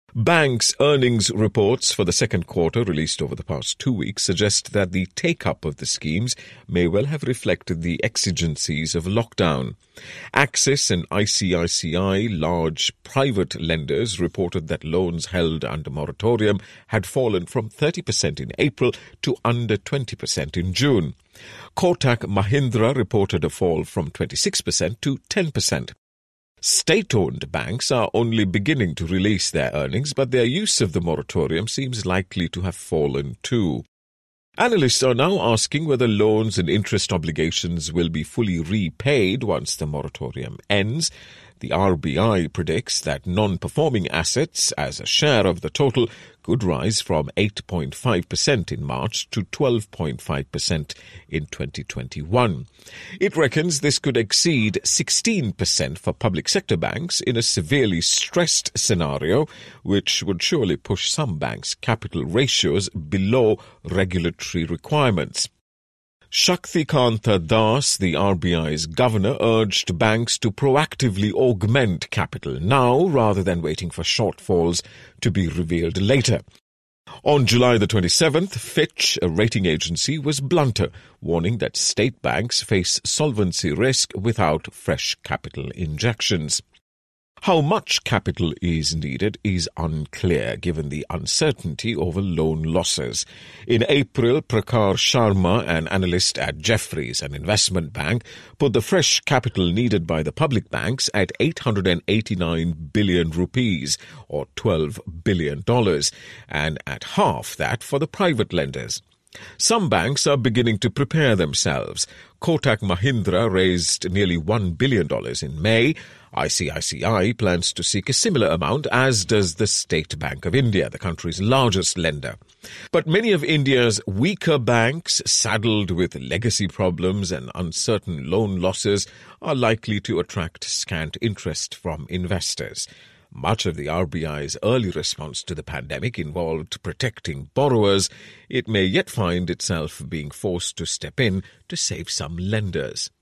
Banks' earnings reports for the second quarter released over the past 2 weeks suggest that the take-up of the schemes may well have reflected the exigencies of lockdown. Axis and ICICI, large private lenders, reported that loans held under moratorium had fallen from 30% in April to under 20% in June. Kotak Mahindra reported a fall from 26% to 10%. State-owned banks are only beginning to release their earnings, but their use of the moratorium seems likely to have fallen too. Analysts are now asking whether loans and interest obligations will be fully repaid once the moratorium ends. The RBI predicts that non-performing assets as a share of the total could rise from 8.5% in March to 12.5% in 2021. It reckons this could exceed 16% for public sector banks in a severely stressed scenario, which would surely push some banks' capital ratios below regulatory requirements. Shaktikanta Das, the RBI's governor, urged banks to proactively augment capital now rather than waiting for shortfalls to be revealed later. On July the 27th, Fitch, a rating agency, was blunter, warning that state banks face solvency risk without fresh capital injections. How much capital is needed is unclear given the uncertainty over loan losses. In April, Prakhar Sharma, an analyst at Jefferies, an investment bank, put the fresh capital needed by the public banks at 889 billion rupees, or $12 billion, and at half that for the private lenders. Some banks are beginning to prepare themselves. Kotak Mahindra raised nearly $1 billion in May. ICICI plans to seek a similar amount, as does the State Bank of India, the country's largest lender. But many of India's weaker banks, saddled with legacy problems and uncertain loan losses, are likely to attract scant interest from investors. Much of the RBI's early response to the pandemic involved protecting borrowers. It may yet find itself being forced to step in to save some lenders.